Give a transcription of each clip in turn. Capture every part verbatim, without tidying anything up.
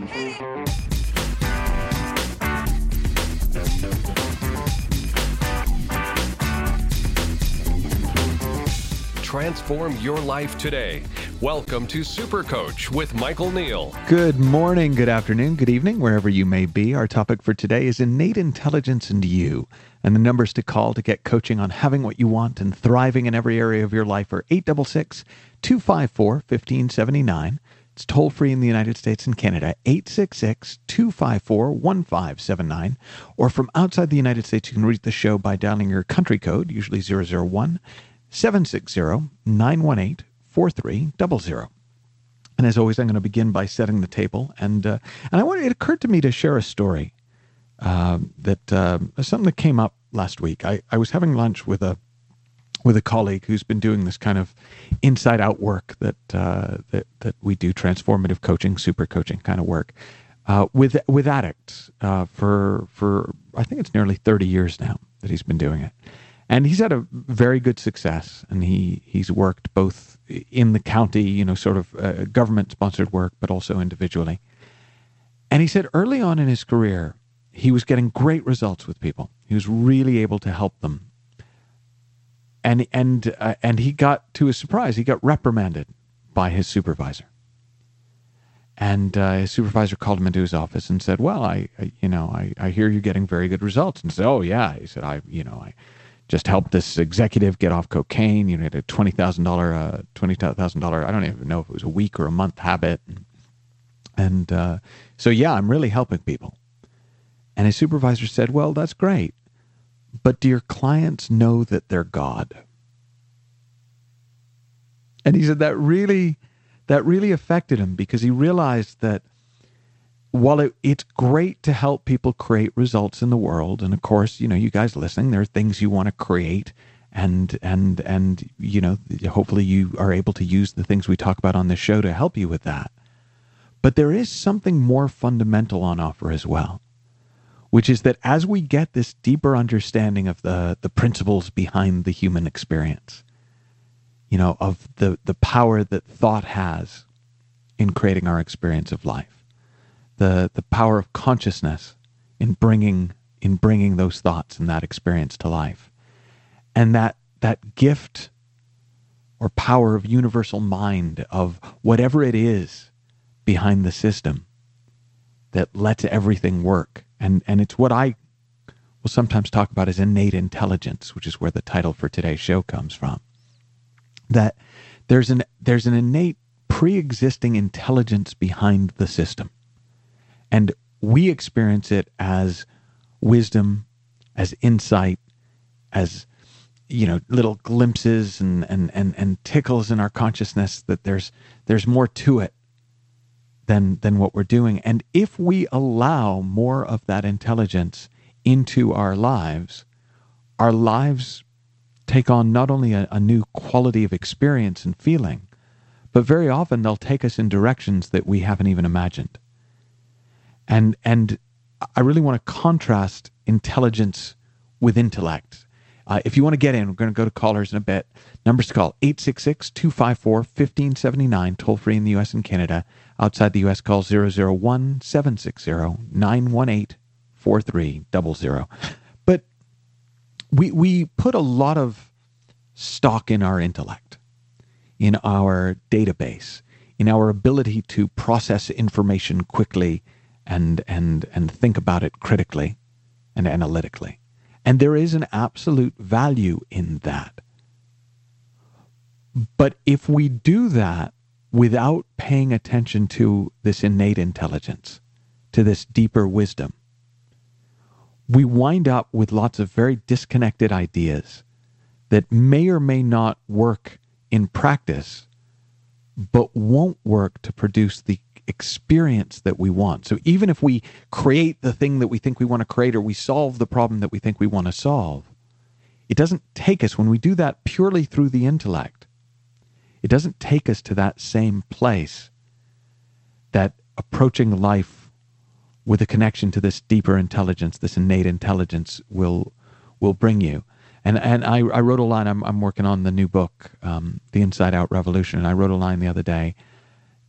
Transform your life today. Welcome to Super Coach with Michael Neal. Good morning, good afternoon, good evening, wherever you may be. Our topic for today is innate intelligence and you. And the numbers to call to get coaching on having what you want and thriving in every area of your life are eight six six, two five four, one five seven nine. It's toll free in the United States and Canada, eight six six, two five four, one five seven nine. Or from outside the United States, you can reach the show by dialing your country code, usually zero zero one, seven six zero, nine one eight, four three zero zero. And as always, I'm going to begin by setting the table. And uh, and I wanted, it occurred to me to share a story uh, that uh, something that came up last week. I, I was having lunch with a with a colleague who's been doing this kind of inside out work that uh, that that we do, transformative coaching, super coaching kind of work uh, with with addicts uh, for for I think it's nearly thirty years now that he's been doing it. And he's had a very good success, and he, he's worked both in the county, you know, sort of uh, government-sponsored work, but also individually. And he said early on in his career, he was getting great results with people. He was really able to help them. And and uh, and he got, to his surprise, he got reprimanded by his supervisor. And uh, his supervisor called him into his office and said, "Well, I, I you know, I, I hear you're getting very good results." And he said, "Oh yeah," he said, "I, you know, I." just helped this executive get off cocaine. You know, had a twenty thousand dollars, uh, twenty thousand dollars, I don't even know if it was a week or a month habit. And, and uh, so, yeah, I'm really helping people. And his supervisor said, "Well, that's great. But do your clients know that they're God?" And he said that really, that really affected him, because he realized that while it, it's great to help people create results in the world, and of course, you know, you guys listening, there are things you want to create, and and and you know, hopefully you are able to use the things we talk about on this show to help you with that. But there is something more fundamental on offer as well, which is that as we get this deeper understanding of the the principles behind the human experience, you know, of the the power that thought has in creating our experience of life, the the power of consciousness in bringing in bringing those thoughts and that experience to life, and that that gift or power of universal mind, of whatever it is behind the system that lets everything work. And and it's what I will sometimes talk about as innate intelligence, which is where the title for today's show comes from. That there's an there's an innate pre-existing intelligence behind the system. And we experience it as wisdom, as insight, as, you know, little glimpses and, and, and, and tickles in our consciousness that there's there's more to it than than what we're doing. And if we allow more of that intelligence into our lives, our lives take on not only a, a new quality of experience and feeling, but very often they'll take us in directions that we haven't even imagined. And and I really want to contrast intelligence with intellect. Uh, if you want to get in, we're going to go to callers in a bit. Numbers to call, eight six six, two five four, one five seven nine, toll free in the U S and Canada. Outside the U S, call zero zero one, seven six zero, nine one eight, four three zero zero. But we we put a lot of stock in our intellect, in our database, in our ability to process information quickly and and and think about it critically and analytically. And there is an absolute value in that. But if we do that without paying attention to this innate intelligence, to this deeper wisdom, we wind up with lots of very disconnected ideas that may or may not work in practice, but won't work to produce the experience that we want. So even if we create the thing that we think we want to create, or we solve the problem that we think we want to solve, it doesn't take us, when we do that purely through the intellect, it doesn't take us to that same place that approaching life with a connection to this deeper intelligence, this innate intelligence will will bring you. And and I, I wrote a line, I'm I'm working on the new book, um, The Inside Out Revolution, and I wrote a line the other day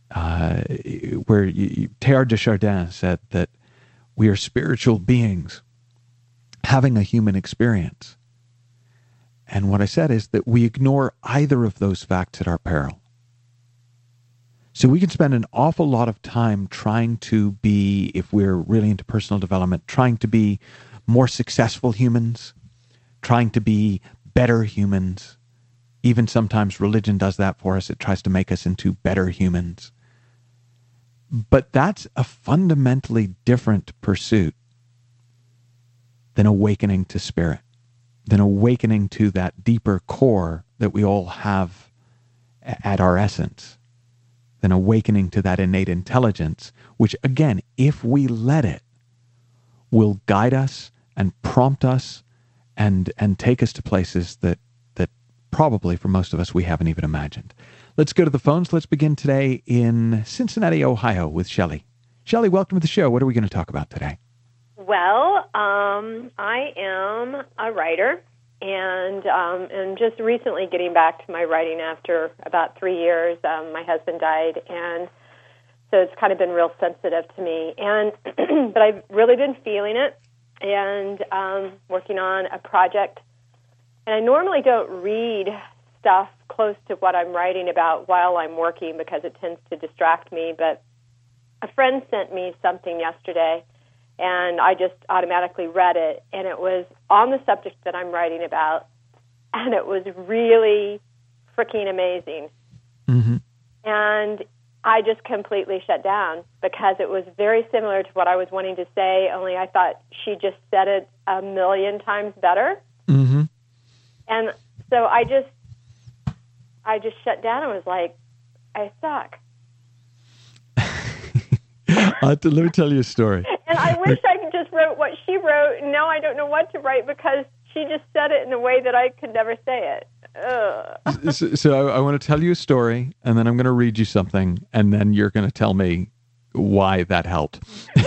uh, where you, Teilhard de Chardin said that we are spiritual beings having a human experience. And what I said is that we ignore either of those facts at our peril. So we can spend an awful lot of time trying to be, if we're really into personal development, trying to be more successful humans, trying to be better humans. Even sometimes religion does that for us. It tries to make us into better humans. But that's a fundamentally different pursuit than awakening to spirit, than awakening to that deeper core that we all have at our essence, than awakening to that innate intelligence, which, again, if we let it, will guide us and prompt us and and take us to places that that probably for most of us we haven't even imagined. Let's go to the phones. Let's begin today in Cincinnati, Ohio with Shelley. Shelley, welcome to the show. What are we going to talk about today? Well, um, I am a writer, and um, and just recently getting back to my writing after about three years. Um, my husband died, and so it's kind of been real sensitive to me. And but I've really been feeling it, and um, working on a project. And I normally don't read stuff close to what I'm writing about while I'm working because it tends to distract me. But a friend sent me something yesterday, and I just automatically read it, and it was on the subject that I'm writing about, and it was really freaking amazing. Mm-hmm. And I just completely shut down because it was very similar to what I was wanting to say, only I thought she just said it a million times better. Mm-hmm. And so I just, I just shut down and was like, I suck. uh, let me tell you a story. And I wish I could just wrote what she wrote, and now I don't know what to write because she just said it in a way that I could never say it. Ugh. So, so I, I want to tell you a story, and then I'm going to read you something, and then you're going to tell me why that helped.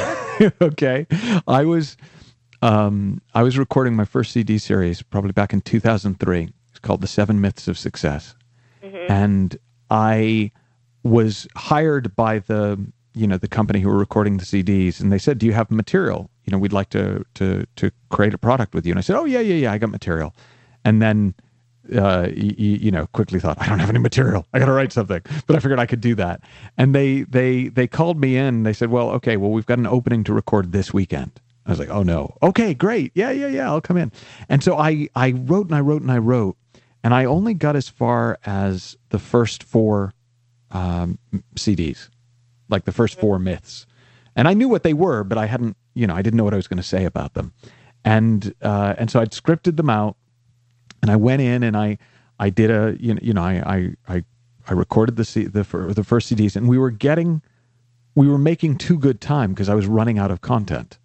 Okay? I was um, I was recording my first C D series probably back in two thousand three. It's called The Seven Myths of Success. Mm-hmm. And I was hired by the you know, the company who were recording the C Ds, and they said, do you have material? You know, we'd like to, to, to create a product with you. And I said, oh yeah, yeah, yeah, I got material. And then, uh, you, you know, quickly thought, I don't have any material. I got to write something, but I figured I could do that. And they, they, they called me in, they said, well, okay, well, we've got an opening to record this weekend. I was like, oh no. Okay, great. Yeah, yeah, yeah. I'll come in. And so I, I wrote and I wrote and I wrote, and I only got as far as the first four, um, C Ds. Like the first four myths. And I knew what they were, but I hadn't, you know, I didn't know what I was going to say about them. And uh, and so I'd scripted them out, and I went in and I I did a, you know, you know I I I recorded the C, the the first C Ds, and we were getting, we were making too good time because I was running out of content.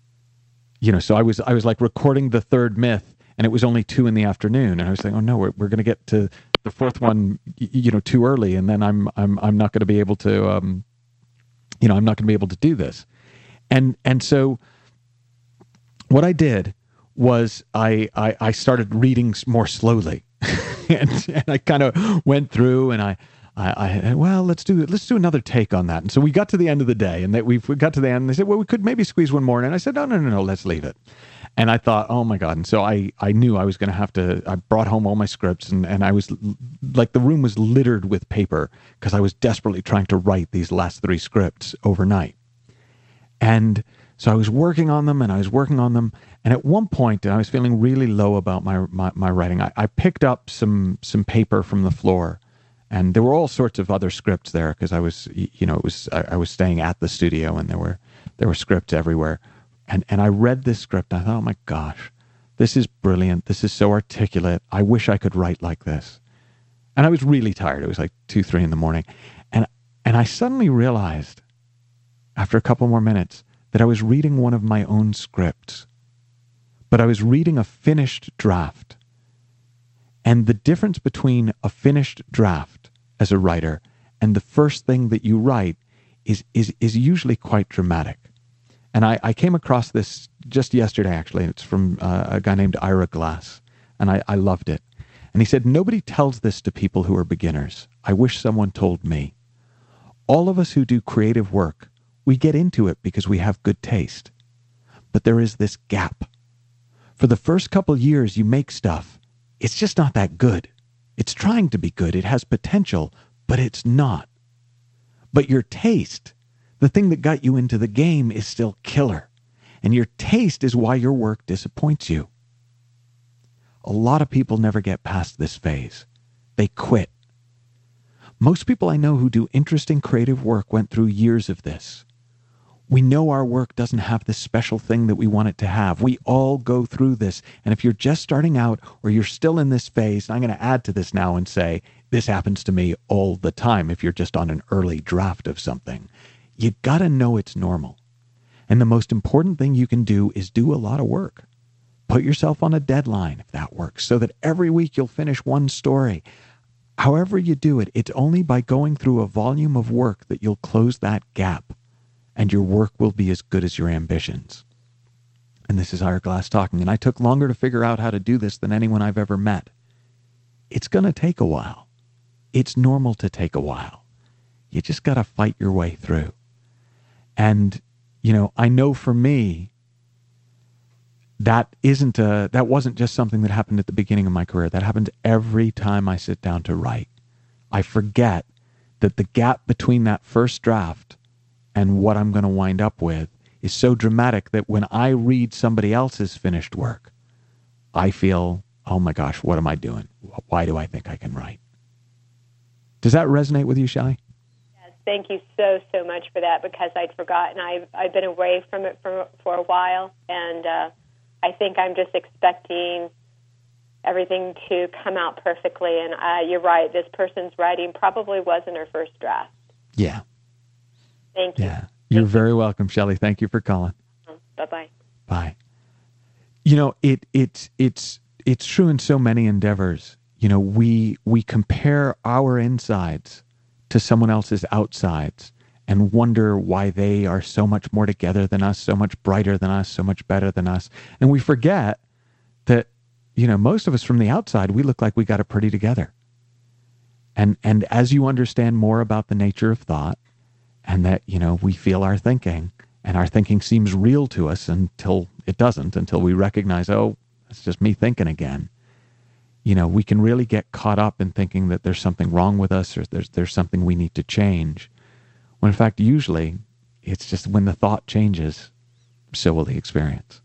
You know, so I was I was like recording the third myth, and it was only two in the afternoon, and I was like, oh no, we're we're going to get to the fourth one, you know, too early, and then I'm I'm I'm not going to be able to. Um, You know, I'm not going to be able to do this. And and so what I did was I I, I started reading more slowly. and, and I kind of went through and I, I, I, well, let's do let's do another take on that. And so we got to the end of the day, and they, we we got to the end, and they said, well, we could maybe squeeze one more in. And I said, no, no, no, no, let's leave it. And I thought, oh my God. And so I, I knew I was going to have to, I brought home all my scripts, and, and I was like, the room was littered with paper because I was desperately trying to write these last three scripts overnight. And so I was working on them and I was working on them. And at one point, and I was feeling really low about my, my, my writing. I, I picked up some, some paper from the floor, and there were all sorts of other scripts there because I was, you know, it was, I, I was staying at the studio, and there were, there were scripts everywhere. And and I read this script, and I thought, oh my gosh, this is brilliant. This is so articulate. I wish I could write like this. And I was really tired. It was like two, three in the morning. And and I suddenly realized, after a couple more minutes, that I was reading one of my own scripts. But I was reading a finished draft. And the difference between a finished draft as a writer and the first thing that you write is is is usually quite dramatic. And I, I came across this just yesterday, actually. It's from uh, a guy named Ira Glass, and I, I loved it. And he said, nobody tells this to people who are beginners. I wish someone told me. all of us who do creative work, we get into it because we have good taste. But there is this gap. For the first couple years you make stuff, it's just not that good. It's trying to be good. It has potential, but it's not. But your taste, the thing that got you into the game, is still killer. And your taste is why your work disappoints you. A lot of people never get past this phase. They quit. Most people I know who do interesting creative work went through years of this. We know our work doesn't have this special thing that we want it to have. We all go through this. And if you're just starting out or you're still in this phase, and I'm going to add to this now and say, this happens to me all the time if you're just on an early draft of something, you got to know it's normal. And the most important thing you can do is do a lot of work. Put yourself on a deadline if that works, so that every week you'll finish one story. However you do it, it's only by going through a volume of work that you'll close that gap. And your work will be as good as your ambitions. And this is Hourglass talking, and I took longer to figure out how to do this than anyone I've ever met. It's going to take a while. It's normal to take a while. You just got to fight your way through. And, you know, I know for me, that isn't a, that wasn't just something that happened at the beginning of my career. That happens every time I sit down to write. I forget that the gap between that first draft and what I'm going to wind up with is so dramatic that when I read somebody else's finished work, I feel, oh my gosh, what am I doing? Why do I think I can write? Does that resonate with you, Shelley? Yes, thank you so, so much for that, because I'd forgotten. I've, I've been away from it for, for a while, and uh, I think I'm just expecting everything to come out perfectly. And uh, you're right, this person's writing probably wasn't her first draft. Yeah. Thank you. Yeah, you're Thank very you. welcome, Shelley. Thank you for calling. Bye-bye. Bye. You know, it it's it's it's true in so many endeavors. You know, we we compare our insides to someone else's outsides and wonder why they are so much more together than us, so much brighter than us, so much better than us. And we forget that, you know, most of us from the outside, we look like we got it pretty together. And and as you understand more about the nature of thought, and that, you know, we feel our thinking, and our thinking seems real to us until it doesn't, until we recognize, oh, it's just me thinking again. You know, we can really get caught up in thinking that there's something wrong with us, or there's there's something we need to change. When in fact, usually, it's just when the thought changes, so will the experience.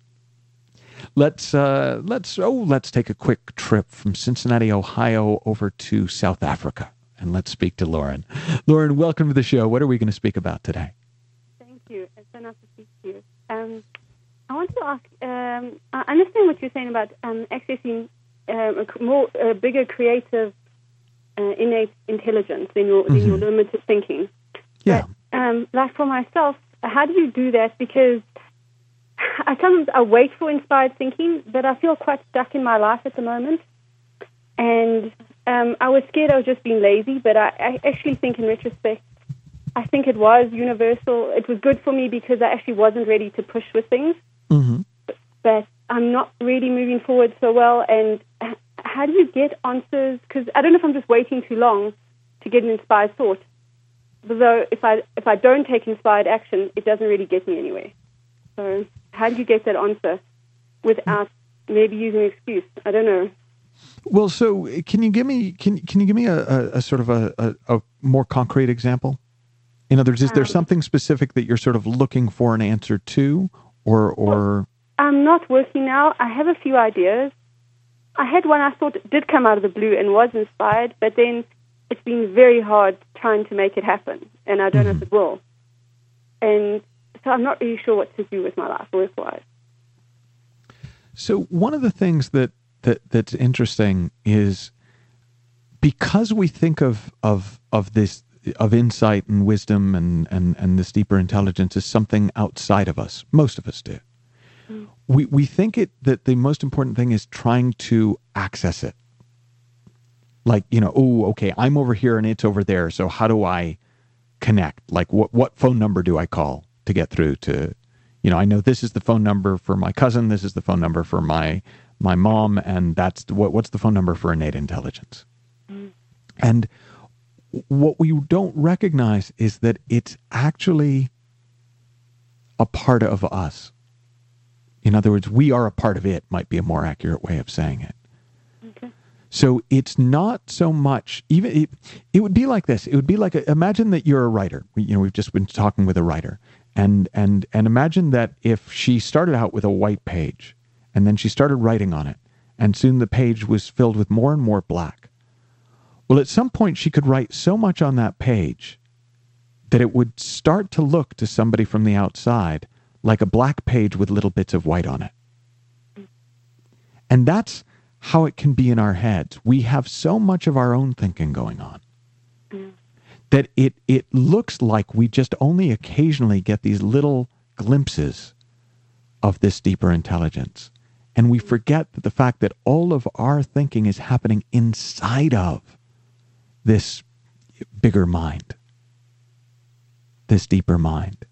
Let's uh, let's oh let's take a quick trip from Cincinnati, Ohio, over to South Africa. And let's speak to Lauren. Lauren, welcome to the show. What are we going to speak about today? Thank you. It's so nice to speak to you. Um, I wanted to ask, um, I understand what you're saying about um, accessing um, a more, a bigger creative uh, innate intelligence than your, mm-hmm. than your limited thinking. Yeah. But, um, like for myself, how do you do that? Because I sometimes I wait for inspired thinking, but I feel quite stuck in my life at the moment. And um, I was scared I was just being lazy, but I, I actually think in retrospect, I think it was universal. It was good for me because I actually wasn't ready to push with things. Mm-hmm. But I'm not really moving forward so well. And how do you get answers? Because I don't know if I'm just waiting too long to get an inspired thought. Although if I if I don't take inspired action, it doesn't really get me anywhere. So how do you get that answer without maybe using an excuse? I don't know. Well, so can you give me can can you give me a, a, a sort of a, a, a more concrete example? In other words, is there um, something specific that you're sort of looking for an answer to, or or? Well, I'm not working now. I have a few ideas. I had one I thought did come out of the blue and was inspired, but then it's been very hard trying to make it happen, and I don't mm-hmm. know if it will. And so I'm not really sure what to do with my life work-wise. So one of the things that, that that's interesting is because we think of of of this of insight and wisdom and, and, and this deeper intelligence as something outside of us. Most of us do. Mm. We we think it that the most important thing is trying to access it. Like, you know, oh, okay, I'm over here and it's over there. So how do I connect? Like, what what phone number do I call to get through to, you know, I know this is the phone number for my cousin. This is the phone number for my my mom. And that's what what's the phone number for innate intelligence? Mm. And what we don't recognize is that it's actually a part of us. In other words, we are a part of it, might be a more accurate way of saying it. Okay. So it's not so much, even, it, it would be like this. It would be like, a, imagine that you're a writer. We, you know, we've just been talking with a writer. And, and, and imagine that if she started out with a white page, and then she started writing on it, and soon the page was filled with more and more black. Well, at some point she could write so much on that page that it would start to look to somebody from the outside like a black page with little bits of white on it. And that's how it can be in our heads. We have so much of our own thinking going on mm. that it, it looks like we just only occasionally get these little glimpses of this deeper intelligence. And we forget that the fact that all of our thinking is happening inside of this bigger mind, this deeper mind.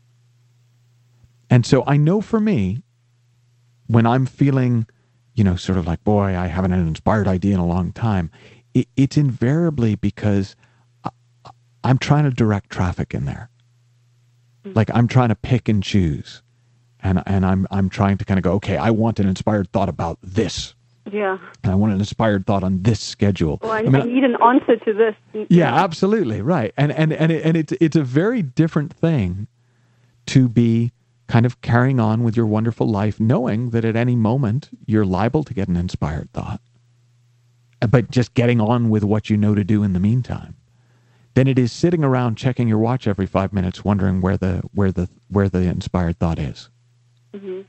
And so I know for me, when I'm feeling, you know, sort of like, boy, I haven't had an inspired idea in a long time, it, it's invariably because I, I'm trying to direct traffic in there. Like I'm trying to pick and choose. And and I'm I'm trying to kind of go, okay, I want an inspired thought about this. Yeah. And I want an inspired thought on this schedule. Well, I, I, mean, I need an answer to this. Yeah, yeah. absolutely, right. And and and it, and it's it's a very different thing to be kind of carrying on with your wonderful life, knowing that at any moment you're liable to get an inspired thought, but just getting on with what you know to do in the meantime. Then it is sitting around checking your watch every five minutes, wondering where the where the where the inspired thought is. Mm-hmm.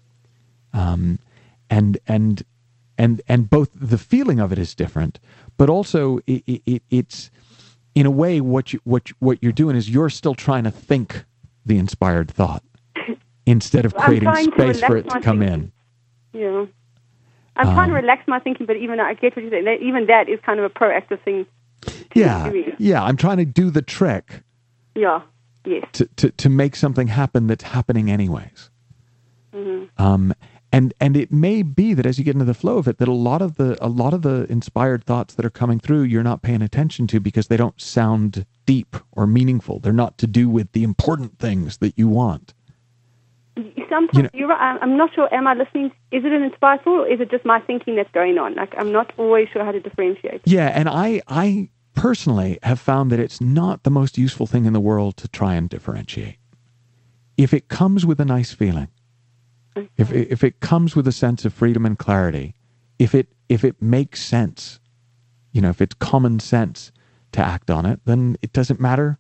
Um, and and and and both the feeling of it is different, but also it, it, it's in a way what you what what you're doing is you're still trying to think the inspired thought instead of creating space for it to come thinking. in. Yeah, I'm um, trying to relax my thinking, but even I get what you're saying. Even that is kind of a proactive thing. Yeah, yeah. I'm trying to do the trick. Yeah. Yes. To to to make something happen that's happening anyways. Mm-hmm. Um, and and it may be that as you get into the flow of it, that a lot of the a lot of the inspired thoughts that are coming through, you're not paying attention to because they don't sound deep or meaningful. They're not to do with the important things that you want. Sometimes you know, you're right. I'm not sure. Am I listening? Is it an inspired thought, or is it just my thinking that's going on? Like I'm not always sure how to differentiate. Yeah, and I I personally have found that it's not the most useful thing in the world to try and differentiate. If it comes with a nice feeling. If if it comes with a sense of freedom and clarity, if it if it makes sense, you know, if it's common sense to act on it, then it doesn't matter.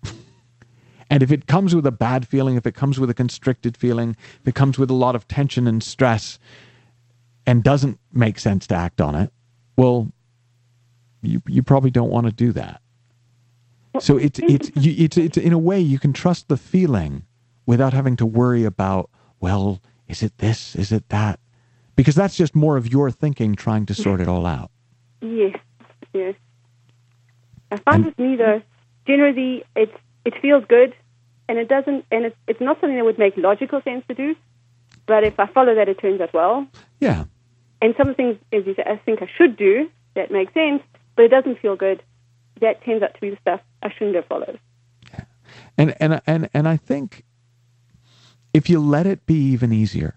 And if it comes with a bad feeling, if it comes with a constricted feeling, if it comes with a lot of tension and stress and doesn't make sense to act on it, well, you you probably don't want to do that. So it's it's you, it's it's in a way you can trust the feeling without having to worry about, well, is it this? Is it that? Because that's just more of your thinking trying to sort it all out. Yes, yes. I find and, with me, though, generally it's, it feels good, and it doesn't, and it's, it's not something that would make logical sense to do, but if I follow that, it turns out well. Yeah. And some things, as you say, I think I should do, that makes sense, but it doesn't feel good. That turns out to be the stuff I shouldn't have followed. Yeah. And, and, and, and I think if you let it be even easier,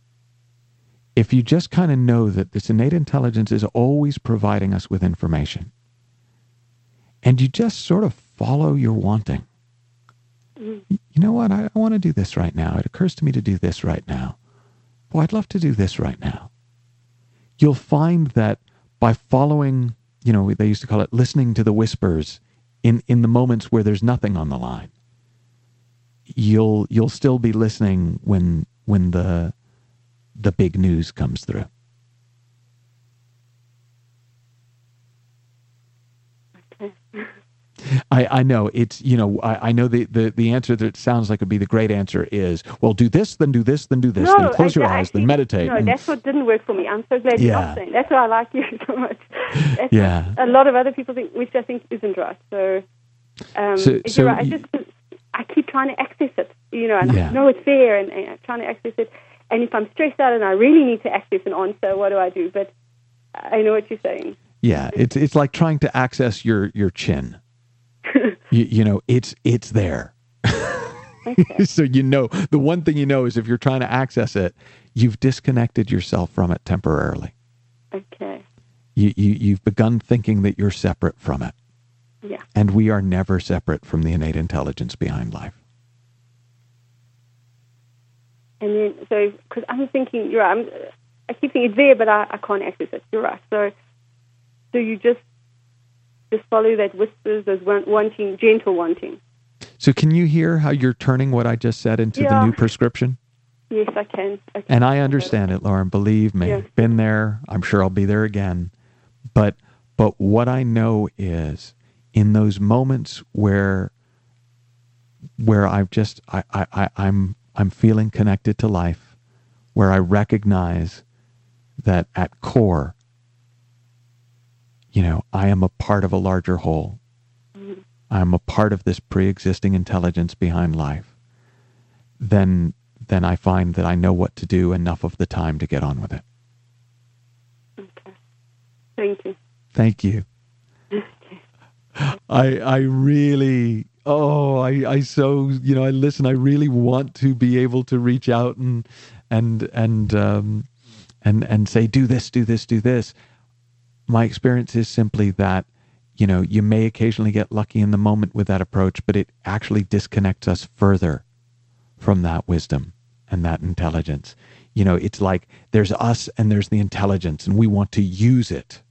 if you just kind of know that this innate intelligence is always providing us with information, and you just sort of follow your wanting. Mm. You know what? I, I want to do this right now. It occurs to me to do this right now. Boy, I'd love to do this right now. You'll find that by following, you know, they used to call it listening to the whispers in, in the moments where there's nothing on the line. You'll you'll still be listening when when the the big news comes through. Okay. I, I know it's you know I, I know the, the, the answer that sounds like would be the great answer is, well, do this, then do this, then do this, no, then close I, your I, eyes, I, then meditate. No, and, that's what didn't work for me. I'm so glad you're not saying. That's why I like you so much. That's yeah. A lot of other people think, which I think isn't right. So, um, so, so right. I just I keep trying to access it, you know, and yeah. I know it's there, and, and I'm trying to access it. And if I'm stressed out and I really need to access an answer, what do I do? But I know what you're saying. Yeah, it's it's like trying to access your your chin. you, you know, it's it's there. Okay. So you know, the one thing you know is if you're trying to access it, you've disconnected yourself from it temporarily. Okay. You, you you've begun thinking that you're separate from it. Yeah. And we are never separate from the innate intelligence behind life. And then, so, because I'm thinking, you're right, I'm, I keep thinking it's there, but I, I can't access it. You're right. So, so you just just follow that whispers, those want, wanting, gentle wanting. So can you hear how you're turning what I just said into Yeah. the new prescription? Yes, I can. I can. And I understand it, Lauren. Believe me, Yeah. been there. I'm sure I'll be there again. But but what I know is in those moments where where I've just I, I, I I'm I'm feeling connected to life, where I recognize that at core, you know, I am a part of a larger whole. Mm-hmm. I'm a part of this pre-existing intelligence behind life. Then then I find that I know what to do enough of the time to get on with it. Okay. Thank you. Thank you. I I really oh I I so you know I listen I really want to be able to reach out and and and um and and say do this do this do this. My experience is simply that you know you may occasionally get lucky in the moment with that approach, but it actually disconnects us further from that wisdom and that intelligence. You know, it's like there's us and there's the intelligence, and we want to use it.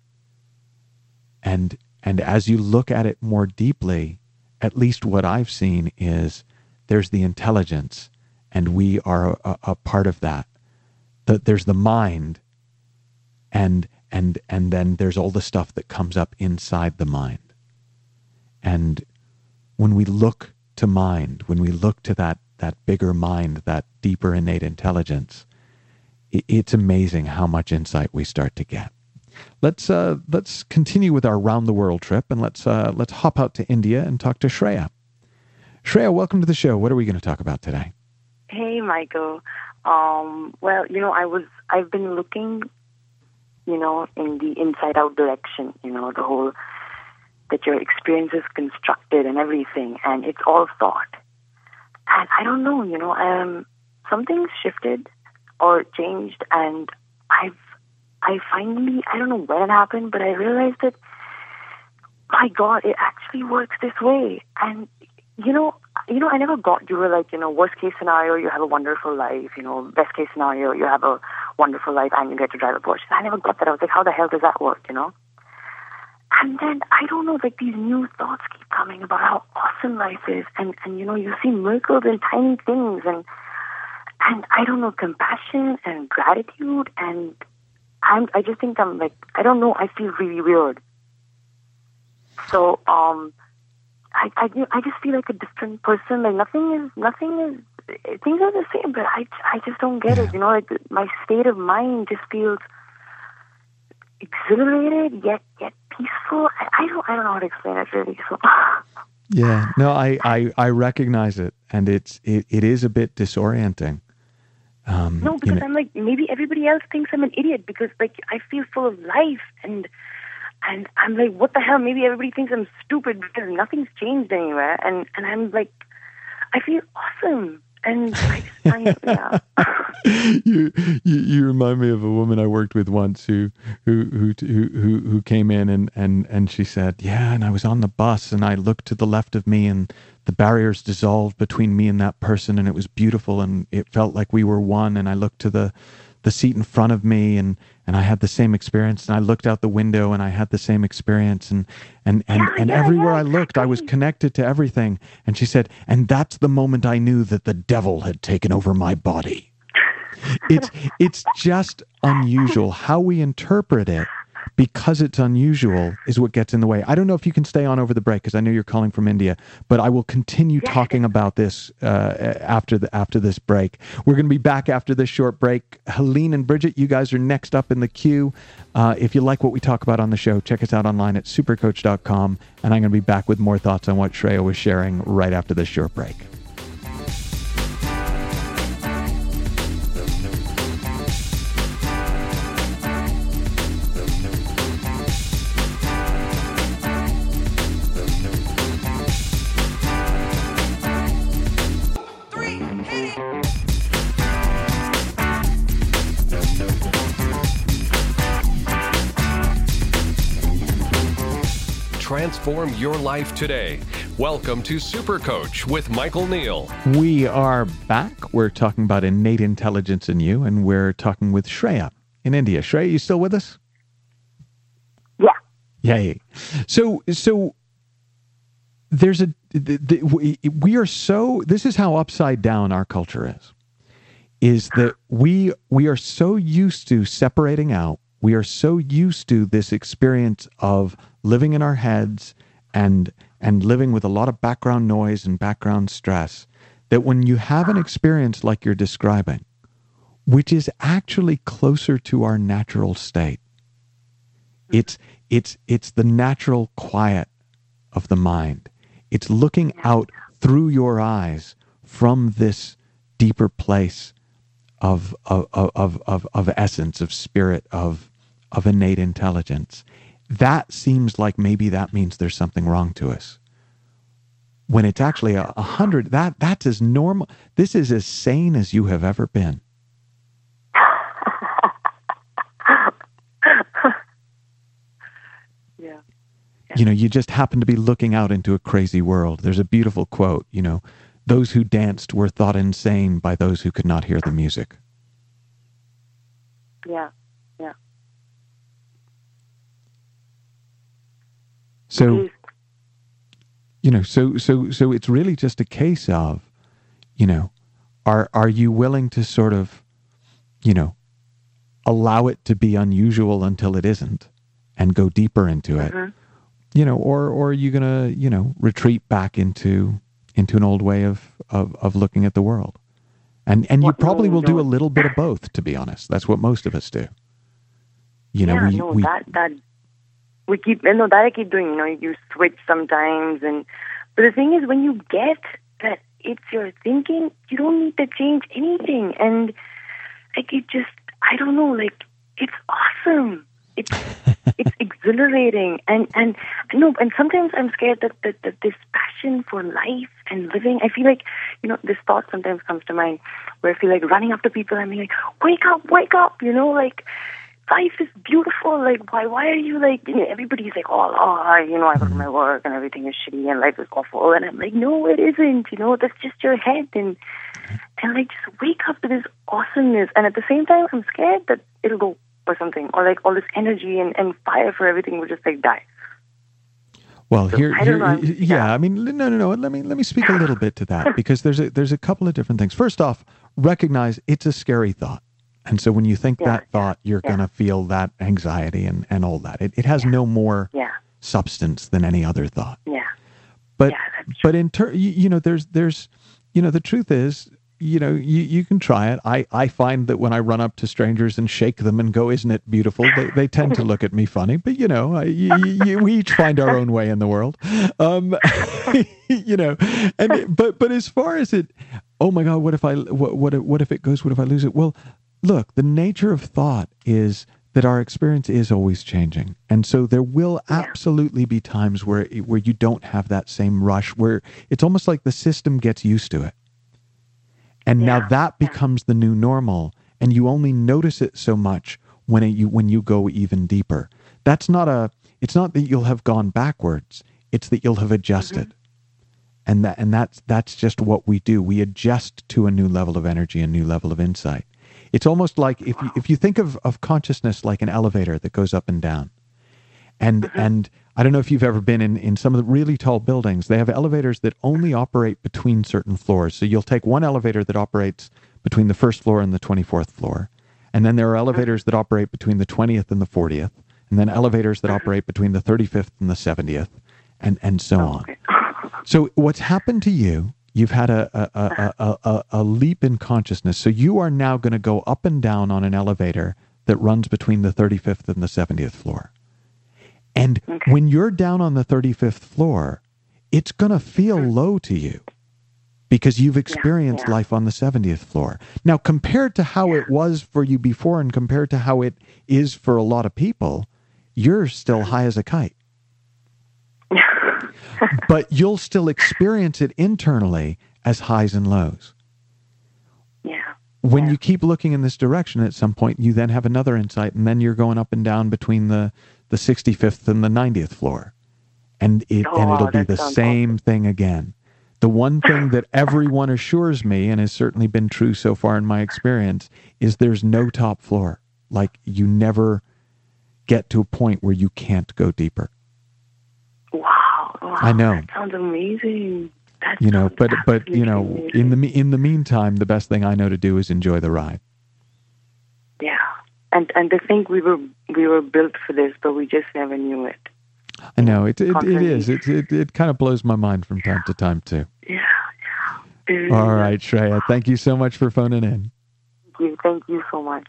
And and as you look at it more deeply, at least what I've seen is there's the intelligence, and we are a, a part of that. The, there's the mind, and and and then there's all the stuff that comes up inside the mind. And when we look to mind, when we look to that that bigger mind, that deeper innate intelligence, it, it's amazing how much insight we start to get. Let's uh, let's continue with our round the world trip, and let's uh, let's hop out to India and talk to Shreya. Shreya, welcome to the show. What are we going to talk about today? Hey, Michael. Um, well, you know, I was I've been looking, you know, in the inside out direction. You know, the whole that your experience is constructed and everything, and it's all thought. And I don't know, you know, um, something's shifted or changed, and I've I finally, I don't know when it happened, but I realized that, my God, it actually works this way. And, you know, you know, I never got, you were like, you know, worst case scenario, you have a wonderful life, you know, best case scenario, you have a wonderful life and you get to drive a Porsche. I never got that. I was like, how the hell does that work, you know? And then, I don't know, like these new thoughts keep coming about how awesome life is. And, and you know, you see miracles in tiny things. And, and I don't know, compassion and gratitude and I'm, I just think I'm like, I don't know, I feel really weird. So, um, I, I, I just feel like a different person. Like nothing is, nothing is, things are the same, but I, I just don't get it. You know, like my state of mind just feels exhilarated, yet, yet peaceful. I, I don't, I don't know how to explain it really. So. Yeah, no, I, I, I recognize it, and it's, it, it is a bit disorienting. Um, no, because you know, I'm like, maybe everybody else thinks I'm an idiot because, like, I feel full of life, and and I'm like, what the hell? Maybe everybody thinks I'm stupid because nothing's changed anywhere, and, and I'm like, I feel awesome, and I just, I, yeah. you, you you remind me of a woman I worked with once who who who who who came in and and and she said, yeah, and I was on the bus and I looked to the left of me and the barriers dissolved between me and that person, and it was beautiful, and it felt like we were one. And I looked to the, the seat in front of me, and, and I had the same experience. And I looked out the window, and I had the same experience. And and and, yeah, and yeah, everywhere yeah, I looked, exactly. I was connected to everything. And she said, and that's the moment I knew that the devil had taken over my body. It's it's just unusual how we interpret it. Because it's unusual is what gets in the way. I don't know if you can stay on over the break because I know you're calling from India, but I will continue yes. talking about this uh, after the after this break. We're going to be back after this short break. Helene and Bridget, you guys are next up in the queue. Uh, if you like what we talk about on the show, check us out online at supercoach dot com, and I'm going to be back with more thoughts on what Shreya was sharing right after this short break. transform your life today. Welcome to Super Coach with Michael Neal. We are back. We're talking about innate intelligence in you, and we're talking with Shreya in India. Shreya, you still with us? Yeah. Yay. So, so there's a, the, the, we, we are so, this is how upside down our culture is, is that we, we are so used to separating out. We are so used to this experience of living in our heads and, and living with a lot of background noise and background stress, that when you have an experience like you're describing, which is actually closer to our natural state, it's, it's, it's the natural quiet of the mind. It's looking out through your eyes from this deeper place of, of, of, of, of essence, of spirit, of, of innate intelligence. That seems like maybe that means there's something wrong to us. When it's actually a, a hundred, that, that's as normal. This is as sane as you have ever been. Yeah. You know, you just happen to be looking out into a crazy world. There's a beautiful quote, you know, those who danced were thought insane by those who could not hear the music. Yeah. Yeah. So, you know, so, so, so it's really just a case of, you know, are, are you willing to sort of, you know, allow it to be unusual until it isn't and go deeper into it, Mm-hmm. you know, or, or are you going to, you know, retreat back into, into an old way of, of, of looking at the world? And, and you What, probably no, will no. do a little bit of both, to be honest. That's what most of us do. You know, yeah, we, no, we, that, that, we keep, no, that I keep doing, you know, you switch sometimes. And, but the thing is, when you get that it's your thinking, you don't need to change anything. And, like, it just, I don't know, like, it's awesome. It's, it's exhilarating. And, and, no, and sometimes I'm scared that, that, that this passion for life and living, I feel like, you know, this thought sometimes comes to mind where I feel like running up to people and being like, wake up, wake up, you know, like, life is beautiful. Like, why, why are you like, you know, everybody's like, oh, oh, you know, I go to my work and everything is shitty and life is awful. And I'm like, no, it isn't. You know, that's just your head. And, and like, just wake up to this awesomeness. And at the same time, I'm scared that it'll go or something, or like all this energy and, and fire for everything will just like die. Well, So, here, I here don't know. yeah, Yeah. I mean, no, no, no. Let me let me speak a little bit to that, because there's a there's a couple of different things. First off, recognize it's a scary thought, and so when you think Yeah, that thought, you're yeah. gonna feel that anxiety and, and all that. It it has no more Yeah, substance than any other thought. yeah, But yeah, that's true. but in ter- you, you know, there's there's you know, the truth is, you know, you, you can try it. I, I find that when I run up to strangers and shake them and go, isn't it beautiful? They they tend to look at me funny, but you know, I, you, you, we each find our own way in the world. Um, you know, and but but as far as it, oh my God, what if I what what if, what if it goes? What if I lose it? Well, look, the nature of thought is that our experience is always changing, and so there will Yeah. absolutely be times where where you don't have that same rush, where it's almost like the system gets used to it. And now Yeah, that yeah. becomes the new normal, and you only notice it so much when it, you when you go even deeper. That's not a. It's not that you'll have gone backwards. It's that you'll have adjusted, Mm-hmm. and that and that's that's just what we do. We adjust to a new level of energy, a new level of insight. It's almost like if you, if you think of, of consciousness like an elevator that goes up and down, and Mm-hmm. and I don't know if you've ever been in, in some of the really tall buildings. They have elevators that only operate between certain floors. So you'll take one elevator that operates between the first floor and the twenty-fourth floor. And then there are elevators that operate between the twentieth and the fortieth. And then elevators that operate between the thirty-fifth and the seventieth, and, and so on. Okay. So what's happened to you, you've had a, a, a, a, a, a leap in consciousness. So you are now going to go up and down on an elevator that runs between the thirty-fifth and the seventieth floor. And Okay. when you're down on the thirty-fifth floor, it's going to feel low to you because you've experienced yeah. life on the seventieth floor. Now, compared to how it was for you before and compared to how it is for a lot of people, you're still high as a kite. But you'll still experience it internally as highs and lows. Yeah. When Yeah. you keep looking in this direction, at some point, you then have another insight, and then you're going up and down between the, the sixty-fifth and the ninetieth floor. and it Oh, and it'll wow, be that the sounds same awesome. thing again. The one thing that everyone assures me, and has certainly been true so far in my experience, is there's no top floor. Like, you never get to a point where you can't go deeper. Wow, wow. I know. That sounds amazing. That You know, sounds but but you absolutely know, amazing. in the me- in the meantime, the best thing I know to do is enjoy the ride. Yeah. And and to think we were we were built for this, but we just never knew it. I know it it, it Constantly. is. It, it it kind of blows my mind from time to time too. Yeah, yeah. It All really right, Shreya, thank you so much for phoning in. Thank you. Thank you so much.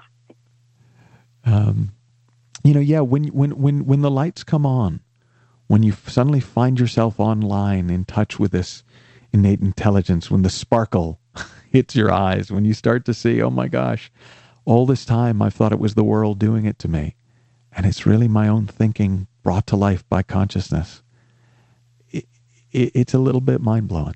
Um, you know, yeah, when when when when the lights come on, when you suddenly find yourself online in touch with this innate intelligence, when the sparkle hits your eyes, when you start to see, oh my gosh, all this time I've thought it was the world doing it to me, and it's really my own thinking brought to life by consciousness. It, it, it's a little bit mind-blowing.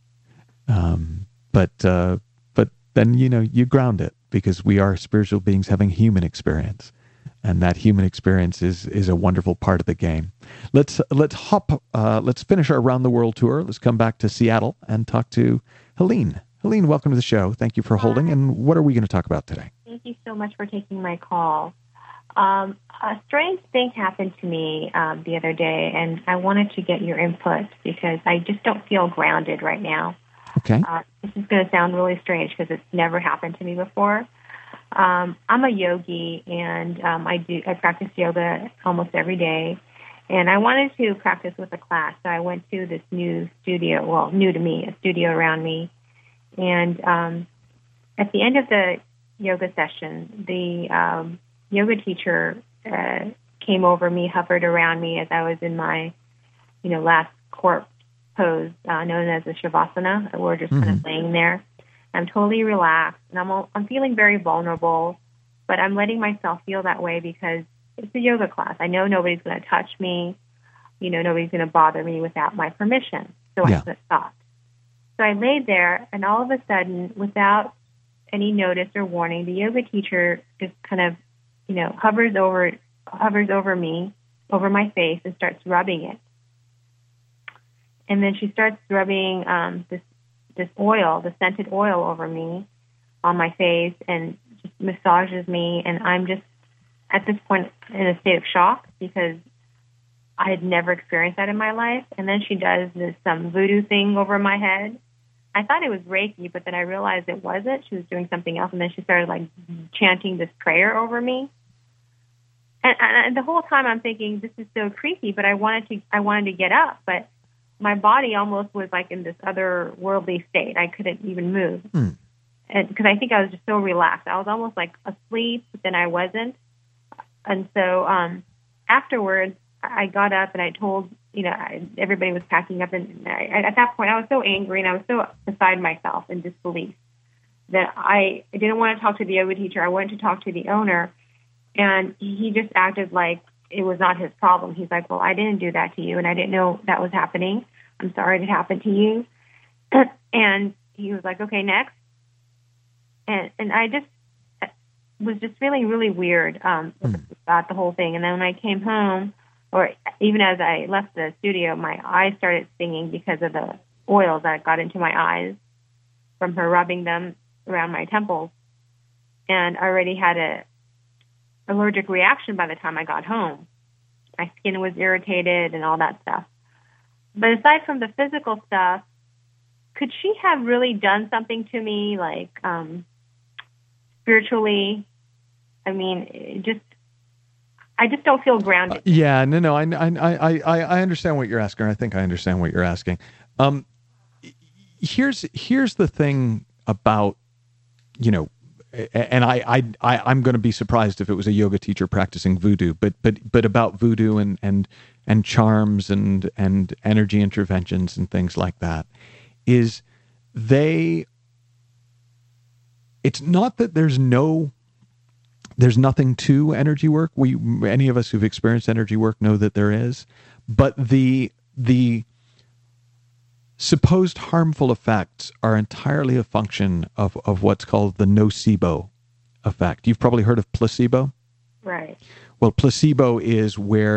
Um, but uh, but then, you know, you ground it, because we are spiritual beings having human experience. And that human experience is is a wonderful part of the game. Let's let's hop. Uh, let's finish our around the world tour. Let's come back to Seattle and talk to Helene. Helene, welcome to the show. Thank you for holding. And what are we going to talk about today? Thank you so much for taking my call. Um, a strange thing happened to me um, the other day, and I wanted to get your input because I just don't feel grounded right now. Okay. Uh, this is going to sound really strange because it's never happened to me before. Um, I'm a yogi, and um, I do I practice yoga almost every day. And I wanted to practice with a class, so I went to this new studio, well, new to me, a studio around me. And um, at the end of the yoga session, the um, yoga teacher uh, came over me, hovered around me as I was in my, you know, last corpse pose, uh, known as the Shavasana. We're just mm-hmm. kind of laying there. I'm totally relaxed, and I'm all, I'm feeling very vulnerable, but I'm letting myself feel that way because it's a yoga class. I know nobody's going to touch me. You know, nobody's going to bother me without my permission. So yeah. I thought. So I laid there, and all of a sudden, without any notice or warning, the yoga teacher just kind of, you know, hovers over hovers over me, over my face, and starts rubbing it. And then she starts rubbing um, this this oil, the scented oil over me on my face, and just massages me. And I'm just, at this point, in a state of shock because I had never experienced that in my life. And then she does this um, voodoo thing over my head. I thought it was Reiki, but then I realized it wasn't. She was doing something else. And then she started, like, chanting this prayer over me. And, and the whole time I'm thinking, this is so creepy, but I wanted to, I wanted to get up, but my body almost was like in this otherworldly state. I couldn't even move. Mm. And because I think I was just so relaxed. I was almost like asleep, but then I wasn't. And so um, afterwards, I got up and I told, you know, I, everybody was packing up. And I, at that point, I was so angry and I was so beside myself in disbelief that I didn't want to talk to the yoga teacher. I wanted to talk to the owner. And he just acted like it was not his problem. He's like, well, I didn't do that to you, and I didn't know that was happening. I'm sorry it happened to you. And he was like, okay, next. And and I just was just feeling really weird um, mm. about the whole thing. And then when I came home, or even as I left the studio, my eyes started stinging because of the oils that got into my eyes from her rubbing them around my temples. And I already had a allergic reaction by the time I got home. My skin was irritated and all that stuff. But aside from the physical stuff, could she have really done something to me, like um, spiritually? I mean, it just I just don't feel grounded. Uh, yeah, no, no, I, I, I, I understand what you're asking. I think I understand what you're asking. Um, here's here's the thing about, you know, and I, I, I, I'm going to be surprised if it was a yoga teacher practicing voodoo, but, but, but about voodoo and, and, and charms and, and energy interventions and things like that is they, it's not that there's no, there's nothing to energy work. We, any of us who've experienced energy work know that there is, but the, the, supposed harmful effects are entirely a function of, of what's called the nocebo effect. You've probably heard of placebo. Right. Well, placebo is where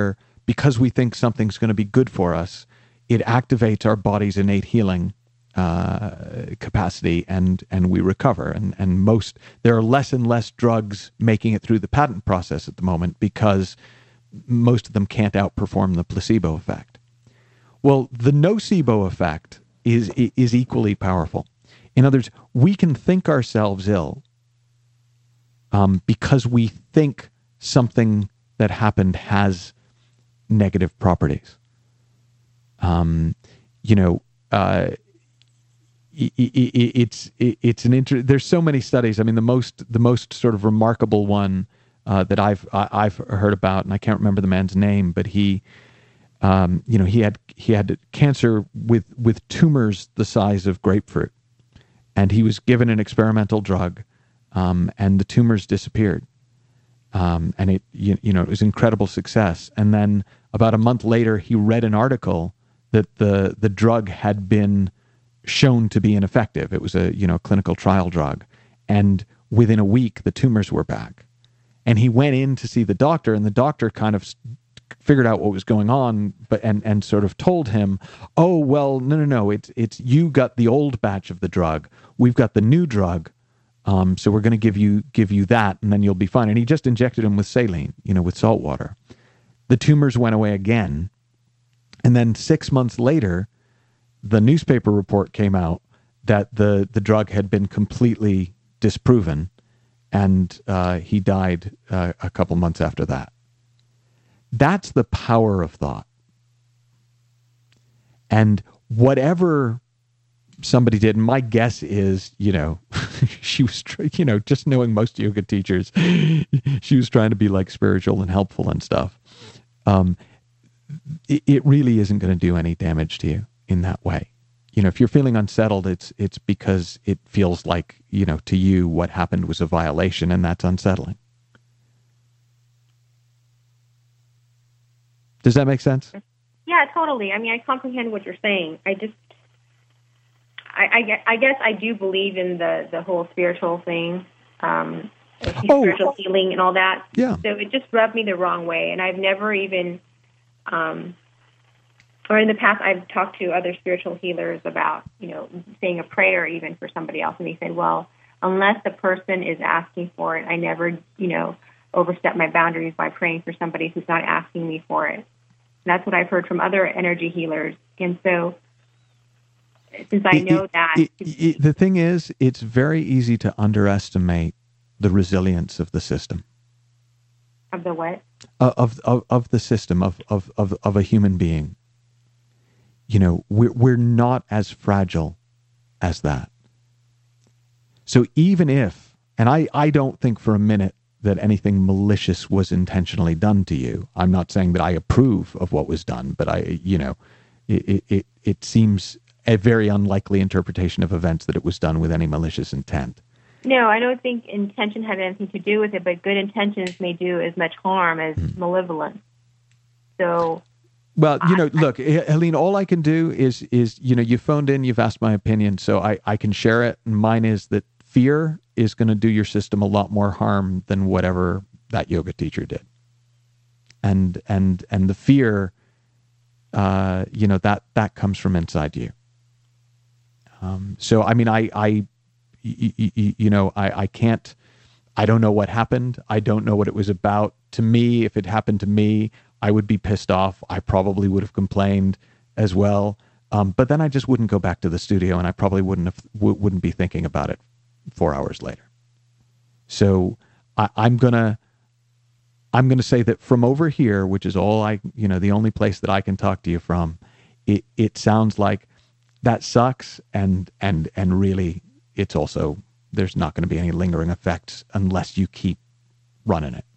because we think something's going to be good for us, it activates our body's innate healing uh, capacity, and and we recover. And and most there are less and less drugs making it through the patent process at the moment because most of them can't outperform the placebo effect. Well, the nocebo effect is is equally powerful. In other words, we can think ourselves ill um, because we think something that happened has negative properties. Um, you know, uh, it, it, it's it, it's an inter- there's so many studies. I mean, the most the most sort of remarkable one uh, that I've I, I've heard about, and I can't remember the man's name, but he, um, you know, he had he had cancer with with tumors the size of grapefruit, and he was given an experimental drug, um, and the tumors disappeared. Um, and it, you, you know, it was incredible success. And then about a month later, he read an article that the the drug had been shown to be ineffective. It was a, you know, clinical trial drug. And within a week, the tumors were back. And he went in to see the doctor, and the doctor kind of figured out what was going on, but and and sort of told him, oh, well, no, no, no, it's it's you got the old batch of the drug. We've got the new drug. Um, so we're going to give you give you that, and then you'll be fine. And he just injected him with saline, you know, with salt water. The tumors went away again. And then six months later, the newspaper report came out that the, the drug had been completely disproven, and uh, he died uh, a couple months after that. That's the power of thought. And whatever somebody did, and my guess is, you know, she was, you know, just knowing most yoga teachers, she was trying to be like spiritual and helpful and stuff. Um, it, it really isn't going to do any damage to you in that way. You know, if you're feeling unsettled, it's it's because it feels like, you know, to you what happened was a violation, and that's unsettling. Does that make sense? Yeah, totally. I mean, I comprehend what you're saying. I just, I, I, guess, I guess I do believe in the, the whole spiritual thing, um, oh. spiritual healing and all that. Yeah. So it just rubbed me the wrong way, and I've never even, um, or in the past, I've talked to other spiritual healers about, you know, saying a prayer even for somebody else, and they said, well, unless the person is asking for it, I never, you know, overstep my boundaries by praying for somebody who's not asking me for it. And that's what I've heard from other energy healers. And so, since I know it, that... It, it, the thing is, it's very easy to underestimate the resilience of the system. Of the what? Uh, of, of of the system, of, of, of, of a human being. You know, we're, we're not as fragile as that. So even if, and I, I don't think for a minute that anything malicious was intentionally done to you. I'm not saying that I approve of what was done, but I, you know, it, it, it seems a very unlikely interpretation of events that it was done with any malicious intent. No, I don't think intention had anything to do with it, but good intentions may do as much harm as mm. malevolence. So... Well, you know, look, Helene, all I can do is, is you know, you phoned in, you've asked my opinion, so I, I can share it. And mine is that fear is going to do your system a lot more harm than whatever that yoga teacher did. And and and the fear, uh, you know, that that comes from inside you. Um, so, I mean, I, I y- y- you know, I, I can't, I don't know what happened. I don't know what it was about. To me, if it happened to me, I would be pissed off. I probably would have complained as well. Um, but then I just wouldn't go back to the studio, and I probably wouldn't have, w- wouldn't be thinking about it four hours later. So I, I'm gonna, I'm gonna say that from over here, which is all I, you know, the only place that I can talk to you from, it, it sounds like that sucks, and and and really, it's also, there's not going to be any lingering effects unless you keep running it.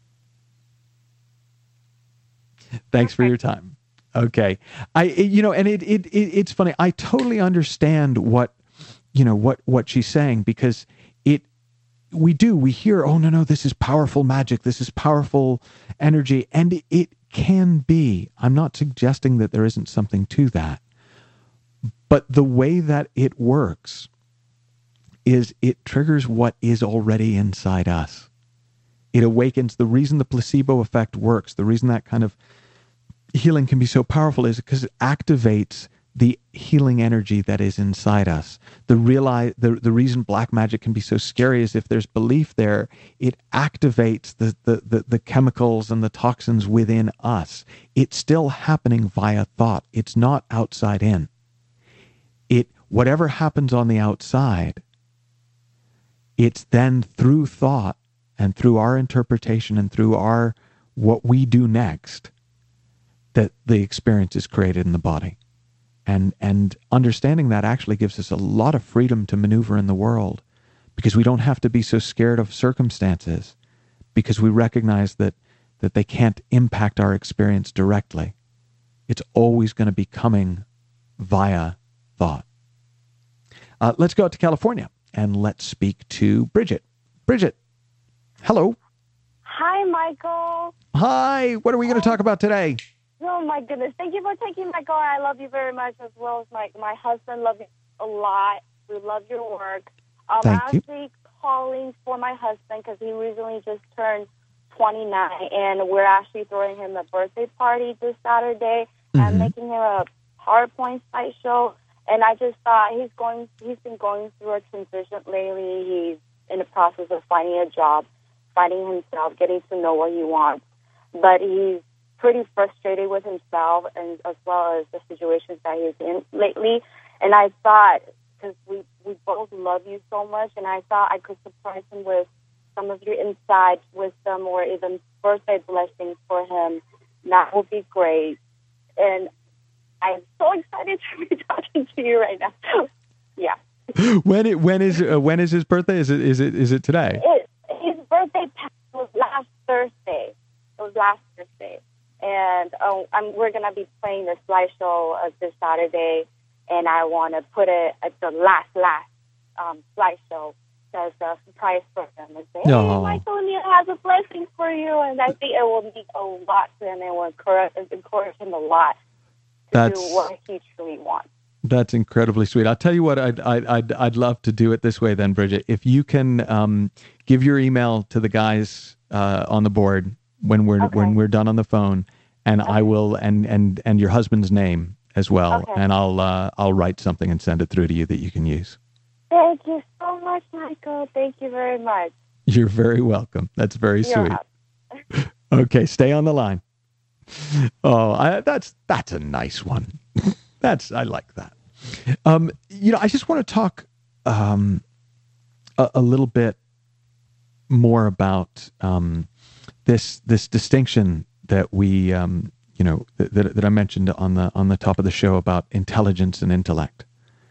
Thanks for your time. Okay. I, you know, and it, it, it, it's funny. I totally understand what, you know, what, what she's saying, because it, we do, we hear, oh, no, no, this is powerful magic. This is powerful energy. And it, it can be. I'm not suggesting that there isn't something to that. But the way that it works is it triggers what is already inside us. It awakens. The reason the placebo effect works, the reason that kind of healing can be so powerful is because it activates the healing energy that is inside us. The realize the, the reason black magic can be so scary is if there's belief there, it activates the, the, the, the chemicals and the toxins within us. It's still happening via thought. It's not outside in. It whatever happens on the outside, it's then through thought and through our interpretation and through our what we do next that the experience is created in the body. And and understanding that actually gives us a lot of freedom to maneuver in the world because we don't have to be so scared of circumstances because we recognize that that they can't impact our experience directly. It's always going to be coming via thought. Uh, let's go out to California and let's speak to Bridget. Bridget, hello. Hi, Michael. Hi. What are we going to talk about today? Oh, my goodness. Thank you for taking my call. I love you very much, as well as my, my husband. Love you a lot. We love your work. Um, Thank I'm you. actually calling for my husband because he recently just turned twenty-nine, and we're actually throwing him a birthday party this Saturday Mm-hmm. and making him a PowerPoint slideshow. And I just thought he's going. He's been going through a transition lately. He's in the process of finding a job, finding himself, getting to know what he wants. But he's pretty frustrated with himself and as well as the situations that he's in lately. And I thought, because we, we both love you so much, and I thought I could surprise him with some of your insights, wisdom, or even birthday blessings for him. That would be great. And I'm so excited to be talking to you right now. Yeah. When it when is uh, when is his birthday? Is it is it is it today? It, his birthday was last Thursday. It was last Thursday. And uh, I'm, we're going to be playing the slideshow uh, this Saturday, and I want to put it at the last, last um, slideshow as a surprise for him. And say, hey, Aww. Michael Neal has a blessing for you, and I think it will mean a lot to him and will encourage, encourage him a lot to That's, do what he truly wants. That's incredibly sweet. I'll tell you what, I'd, I'd, I'd, I'd love to do it this way then, Bridget. If you can um, give your email to the guys uh, on the board when we're Okay. when we're done on the phone, and Okay. I will and, and and your husband's name as well, Okay. and I'll uh, I'll write something and send it through to you that you can use. Thank you so much, Michael. Thank you very much. You're very welcome. That's very You're sweet. up. Okay, stay on the line. Oh, I, that's that's a nice one. That's I like that. Um, you know, I just want to talk um, a, a little bit more about um, this this distinction that we um, you know that, that that I mentioned on the on the top of the show about intelligence and intellect.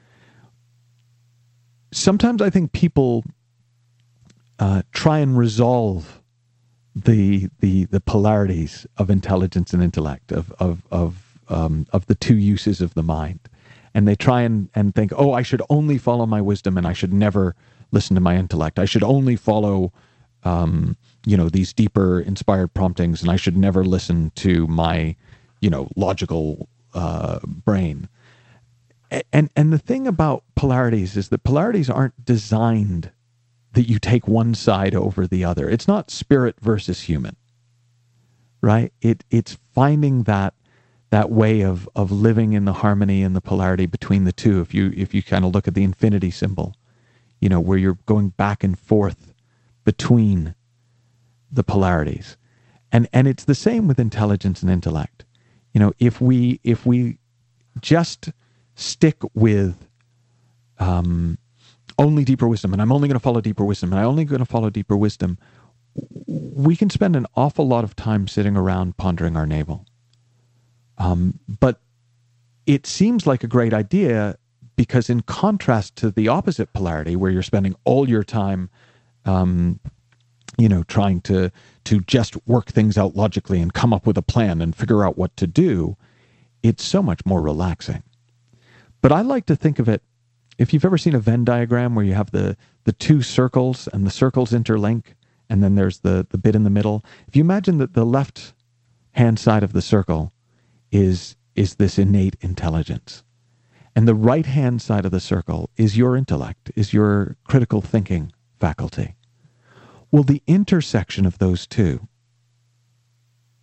Sometimes I think people uh, try and resolve the the the polarities of intelligence and intellect, of of of um, of the two uses of the mind, and they try and and think, oh, I should only follow my wisdom, and I should never listen to my intellect. I should only follow, um, you know, these deeper inspired promptings, and I should never listen to my, you know, logical uh, brain. And and the thing about polarities is that polarities aren't designed that you take one side over the other. It's not spirit versus human, right? It it's finding that that way of of living in the harmony and the polarity between the two. If you if you kind of look at the infinity symbol, you know, where you're going back and forth between the polarities, and and it's the same with intelligence and intellect. You know, if we if we just stick with um, only deeper wisdom, and I'm only going to follow deeper wisdom, and I'm only going to follow deeper wisdom, we can spend an awful lot of time sitting around pondering our navel. Um, but it seems like a great idea because in contrast to the opposite polarity, where you're spending all your time, um, you know, trying to to just work things out logically and come up with a plan and figure out what to do, it's so much more relaxing. But I like to think of it, if you've ever seen a Venn diagram where you have the, the two circles and the circles interlink, and then there's the, the bit in the middle. If you imagine that the left-hand side of the circle is, is this innate intelligence, and the right-hand side of the circle is your intellect, is your critical thinking faculty. Well, the intersection of those two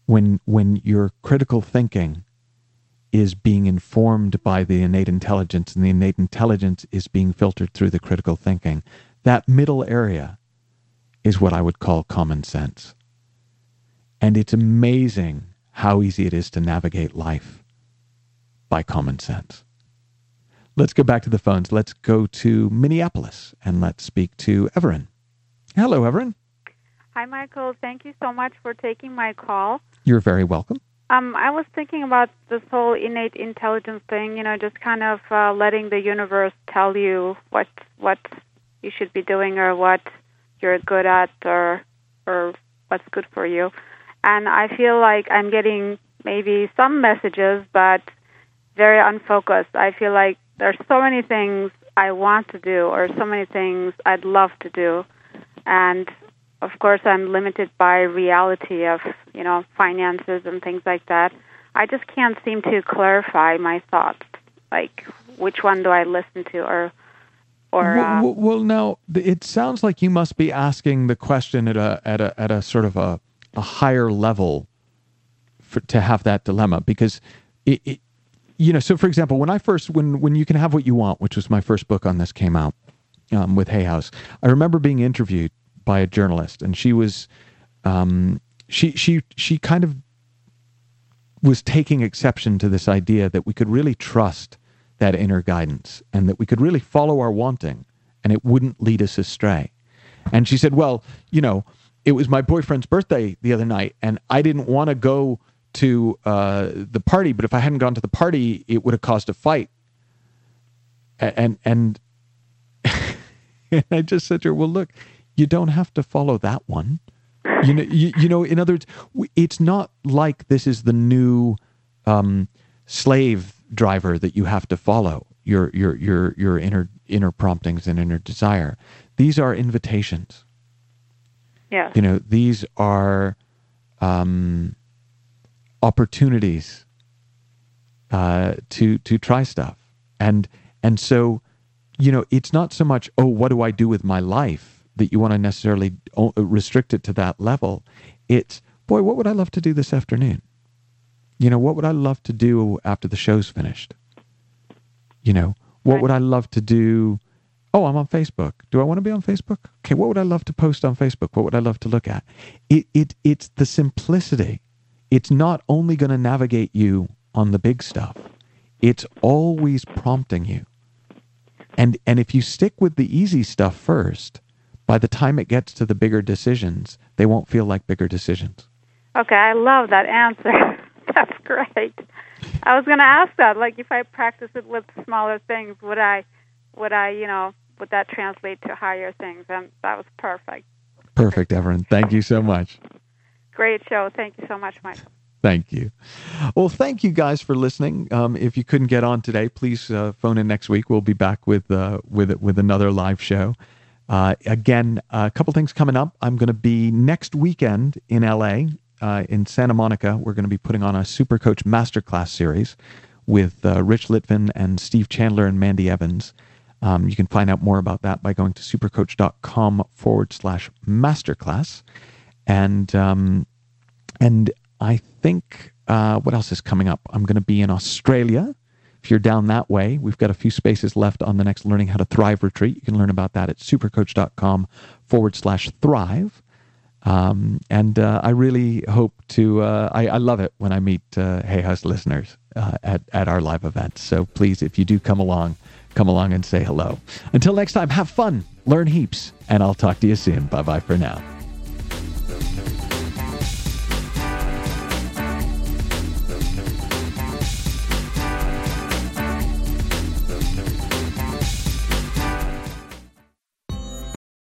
when when your critical thinking is being informed by the innate intelligence, and the innate intelligence is being filtered through the critical thinking. That middle area is what I would call common sense. And it's amazing how easy it is to navigate life by common sense. Let's go back to the phones. Let's go to Minneapolis, and let's speak to Everin. Hello, Everin. Hi, Michael. Thank you so much for taking my call. You're very welcome. Um, I was thinking about this whole innate intelligence thing, you know, just kind of uh, letting the universe tell you what what you should be doing or what you're good at or or what's good for you. And I feel like I'm getting maybe some messages, but very unfocused. I feel like there's so many things I want to do or so many things I'd love to do. And of course, I'm limited by reality of, you know, finances and things like that. I just can't seem to clarify my thoughts. Like, which one do I listen to, or, or. Uh, well, well, now it sounds like you must be asking the question at a at a at a sort of a, a higher level for, to have that dilemma, because it, it, you know. So, for example, when I first when when You Can Have What You Want, which was my first book on this, came out um, with Hay House, I remember being interviewed by a journalist, and she was, um, she she she kind of was taking exception to this idea that we could really trust that inner guidance, and that we could really follow our wanting, and it wouldn't lead us astray. And she said, "Well, you know, it was my boyfriend's birthday the other night, and I didn't want to go to uh, the party, but if I hadn't gone to the party, it would have caused a fight." And and, and I just said to her, "Well, look. You don't have to follow that one. You know, you, you know, in other words, it's not like this is the new um, slave driver that you have to follow, your your your your inner inner promptings and inner desire. These are invitations. Yeah. You know, these are um, opportunities uh, to to try stuff. And and so, you know, it's not so much, oh, what do I do with my life, that you want to necessarily restrict it to that level. It's, boy, what would I love to do this afternoon? You know, what would I love to do after the show's finished? You know, what right. would I love to do? Oh, I'm on Facebook. Do I want to be on Facebook? Okay, what would I love to post on Facebook? What would I love to look at? It it It's the simplicity. It's not only going to navigate you on the big stuff. It's always prompting you. And and if you stick with the easy stuff first, by the time it gets to the bigger decisions, they won't feel like bigger decisions. Okay, I love that answer. That's great. I was going to ask that, like, if I practice it with smaller things, would I, would I, you know, would that translate to higher things? And that was perfect. Perfect, Everin. Thank you so much. Great show. Thank you so much, Mike. Thank you. Well, thank you guys for listening. Um, if you couldn't get on today, please uh, phone in next week. We'll be back with uh, with with another live show. Uh, again, a couple things coming up. I'm going to be next weekend in L A, uh, in Santa Monica. We're going to be putting on a Super Coach Masterclass series with uh, Rich Litvin and Steve Chandler and Mandy Evans. Um, you can find out more about that by going to supercoach.com forward slash masterclass. And, um, and I think, uh, what else is coming up? I'm going to be in Australia. If you're down that way, we've got a few spaces left on the next Learning How to Thrive retreat. You can learn about that at supercoach.com forward slash thrive. Um, and uh, I really hope to, uh, I, I love it when I meet uh, Hay House listeners uh, at, at our live events. So please, if you do come along, come along and say hello. Until next time, have fun, learn heaps, and I'll talk to you soon. Bye-bye for now.